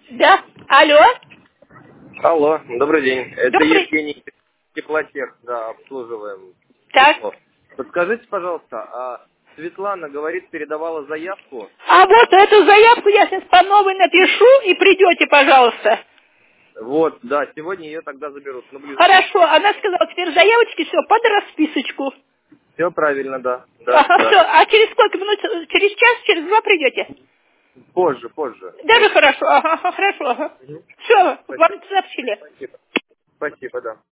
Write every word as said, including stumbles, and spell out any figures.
Да. Алло. Алло, добрый день. Это Добрый. Евгений Теплотех, да, обслуживаем. Так. тепло. Подскажите, пожалуйста, а Светлана, говорит, передавала заявку. А вот эту заявку я сейчас по новой напишу и придете, пожалуйста. Вот, да, сегодня ее тогда заберут. Ну, ближе к Хорошо. вечеру. Она сказала, теперь заявочки все под расписочку. Все правильно, да, да, Ага, все. да. А через сколько минут? Через час, через два придете? Позже, позже, Даже позже. хорошо. Ага, ага, хорошо. Ага. Мгм. Все, Спасибо. вам сообщили. Спасибо. Спасибо, да.